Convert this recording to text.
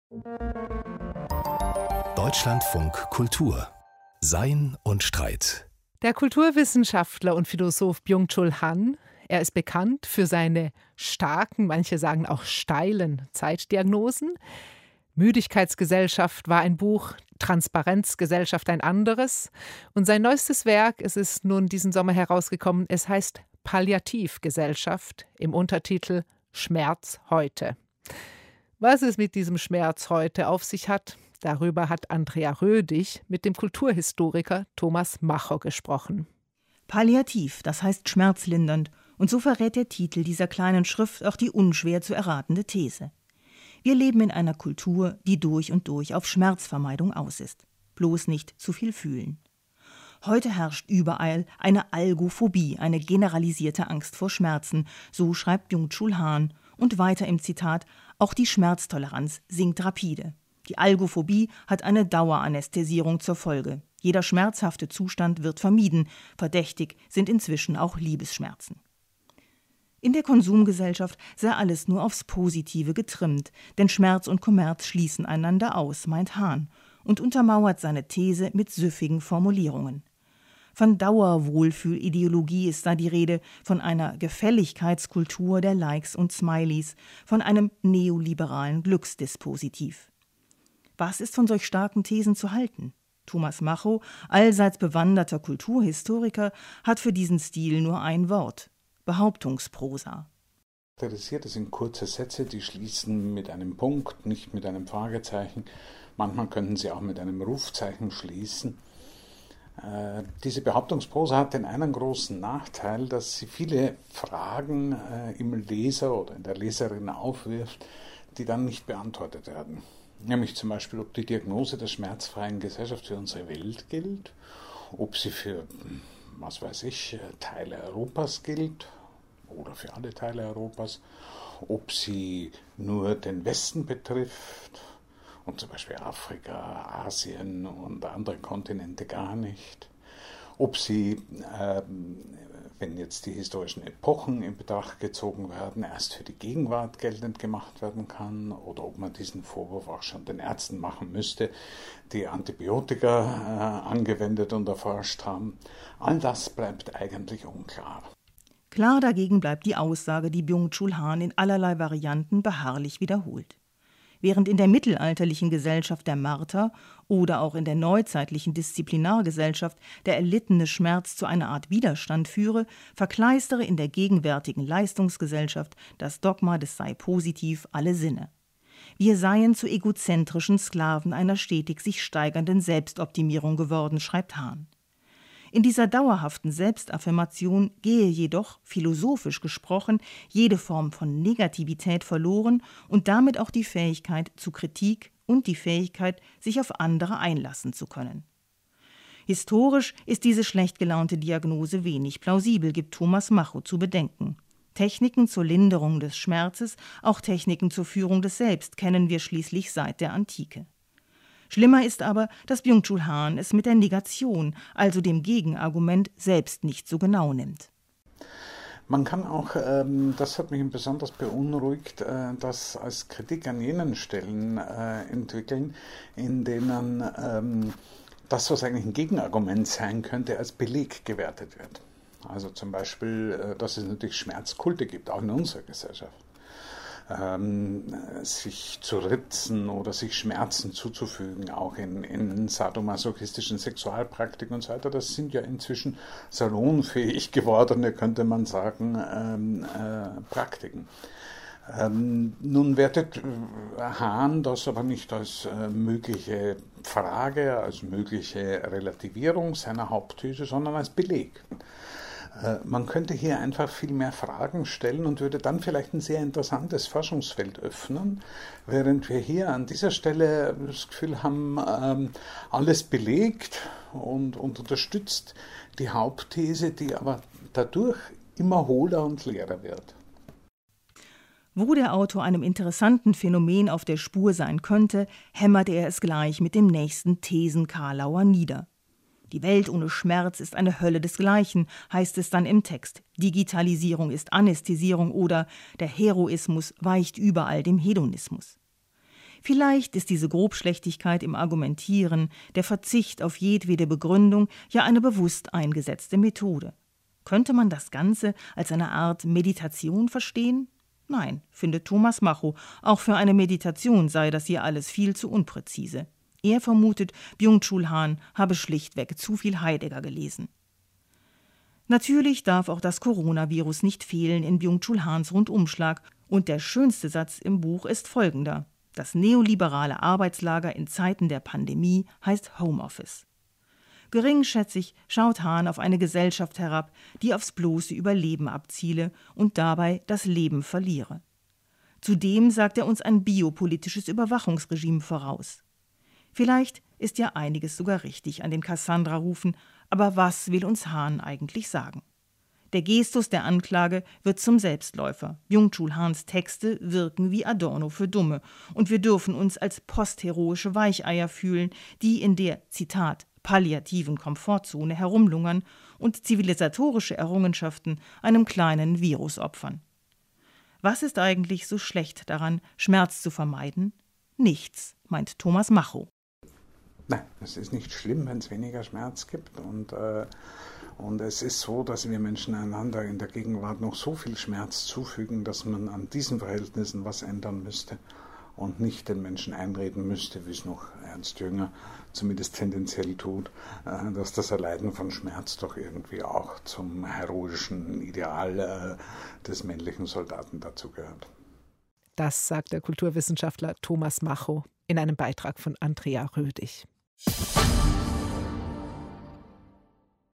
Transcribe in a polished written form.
Deutschlandfunk Kultur. Sein und Streit. Der Kulturwissenschaftler und Philosoph Byung-Chul Han, er ist bekannt für seine starken, manche sagen auch steilen Zeitdiagnosen. Müdigkeitsgesellschaft war ein Buch, Transparenzgesellschaft ein anderes. Und sein neuestes Werk, es ist nun diesen Sommer herausgekommen, es heißt Palliativgesellschaft, im Untertitel Schmerz heute. Was es mit diesem Schmerz heute auf sich hat, darüber hat Andrea Rödig mit dem Kulturhistoriker Thomas Macho gesprochen. Palliativ, das heißt schmerzlindernd. Und so verrät der Titel dieser kleinen Schrift auch die unschwer zu erratende These. Wir leben in einer Kultur, die durch und durch auf Schmerzvermeidung aus ist. Bloß nicht zu viel fühlen. Heute herrscht überall eine Algophobie, eine generalisierte Angst vor Schmerzen, so schreibt Byung-Chul Han. Und weiter im Zitat, auch die Schmerztoleranz sinkt rapide. Die Algophobie hat eine Daueranästhesierung zur Folge. Jeder schmerzhafte Zustand wird vermieden. Verdächtig sind inzwischen auch Liebesschmerzen. In der Konsumgesellschaft sei alles nur aufs Positive getrimmt, denn Schmerz und Kommerz schließen einander aus, meint Hahn, und untermauert seine These mit süffigen Formulierungen. Von Dauerwohlfühlideologie ist da die Rede, von einer Gefälligkeitskultur der Likes und Smileys, von einem neoliberalen Glücksdispositiv. Was ist von solch starken Thesen zu halten? Thomas Macho, allseits bewanderter Kulturhistoriker, hat für diesen Stil nur ein Wort: Behauptungsprosa. Das sind kurze Sätze, die schließen mit einem Punkt, nicht mit einem Fragezeichen. Manchmal könnten sie auch mit einem Rufzeichen schließen. Diese Behauptungsprosa hat den einen großen Nachteil, dass sie viele Fragen im Leser oder in der Leserin aufwirft, die dann nicht beantwortet werden. Nämlich zum Beispiel, ob die Diagnose der schmerzfreien Gesellschaft für unsere Welt gilt, ob sie für, was weiß ich, Teile Europas gilt oder für alle Teile Europas, ob sie nur den Westen betrifft und zum Beispiel Afrika, Asien und andere Kontinente gar nicht, ob sie, wenn jetzt die historischen Epochen in Betracht gezogen werden, erst für die Gegenwart geltend gemacht werden kann oder ob man diesen Vorwurf auch schon den Ärzten machen müsste, die Antibiotika angewendet und erforscht haben. All das bleibt eigentlich unklar. Klar dagegen bleibt die Aussage, die Byung-Chul Han in allerlei Varianten beharrlich wiederholt. Während in der mittelalterlichen Gesellschaft der Marter oder auch in der neuzeitlichen Disziplinargesellschaft der erlittene Schmerz zu einer Art Widerstand führe, verkleistere in der gegenwärtigen Leistungsgesellschaft das Dogma des sei positiv alle Sinne. Wir seien zu egozentrischen Sklaven einer stetig sich steigernden Selbstoptimierung geworden, schreibt Hahn. In dieser dauerhaften Selbstaffirmation gehe jedoch, philosophisch gesprochen, jede Form von Negativität verloren und damit auch die Fähigkeit zu Kritik und die Fähigkeit, sich auf andere einlassen zu können. Historisch ist diese schlecht gelaunte Diagnose wenig plausibel, gibt Thomas Macho zu bedenken. Techniken zur Linderung des Schmerzes, auch Techniken zur Führung des Selbst kennen wir schließlich seit der Antike. Schlimmer ist aber, dass Byung-Chul Han es mit der Negation, also dem Gegenargument, selbst nicht so genau nimmt. Man kann auch, das hat mich besonders beunruhigt, das als Kritik an jenen Stellen entwickeln, in denen das, was eigentlich ein Gegenargument sein könnte, als Beleg gewertet wird. Also zum Beispiel, dass es natürlich Schmerzkulte gibt, auch in unserer Gesellschaft. Sich zu ritzen oder sich Schmerzen zuzufügen, auch in sadomasochistischen Sexualpraktiken und so weiter, das sind ja inzwischen salonfähig gewordene, könnte man sagen, Praktiken. Nun wertet Hahn das aber nicht als mögliche Frage, als mögliche Relativierung seiner Hauptthese, sondern als Beleg. Man könnte hier einfach viel mehr Fragen stellen und würde dann vielleicht ein sehr interessantes Forschungsfeld öffnen, während wir hier an dieser Stelle das Gefühl haben, alles belegt und unterstützt die Hauptthese, die aber dadurch immer hohler und leerer wird. Wo der Autor einem interessanten Phänomen auf der Spur sein könnte, hämmert er es gleich mit dem nächsten Thesen-Karlauer nieder. Die Welt ohne Schmerz ist eine Hölle desgleichen, heißt es dann im Text. Digitalisierung ist Anästhesierung oder der Heroismus weicht überall dem Hedonismus. Vielleicht ist diese Grobschlächtigkeit im Argumentieren, der Verzicht auf jedwede Begründung ja eine bewusst eingesetzte Methode. Könnte man das Ganze als eine Art Meditation verstehen? Nein, findet Thomas Macho, auch für eine Meditation sei das hier alles viel zu unpräzise. Er vermutet, Byung-Chul Han habe schlichtweg zu viel Heidegger gelesen. Natürlich darf auch das Coronavirus nicht fehlen in Byung-Chul Hans Rundumschlag, und der schönste Satz im Buch ist folgender: Das neoliberale Arbeitslager in Zeiten der Pandemie heißt Homeoffice. Geringschätzig schaut Hahn auf eine Gesellschaft herab, die aufs bloße Überleben abziele und dabei das Leben verliere. Zudem sagt er uns ein biopolitisches Überwachungsregime voraus. Vielleicht ist ja einiges sogar richtig an den Cassandra-Rufen, aber was will uns Hahn eigentlich sagen? Der Gestus der Anklage wird zum Selbstläufer. Byung-Chul Hans Texte wirken wie Adorno für Dumme, und wir dürfen uns als postheroische Weicheier fühlen, die in der, Zitat, palliativen Komfortzone herumlungern und zivilisatorische Errungenschaften einem kleinen Virus opfern. Was ist eigentlich so schlecht daran, Schmerz zu vermeiden? Nichts, meint Thomas Macho. Nein, es ist nicht schlimm, wenn es weniger Schmerz gibt. Und es ist so, dass wir Menschen einander in der Gegenwart noch so viel Schmerz zufügen, dass man an diesen Verhältnissen was ändern müsste und nicht den Menschen einreden müsste, wie es noch Ernst Jünger zumindest tendenziell tut, dass das Erleiden von Schmerz doch irgendwie auch zum heroischen Ideal des männlichen Soldaten dazugehört. Das sagt der Kulturwissenschaftler Thomas Macho in einem Beitrag von Andrea Rödig.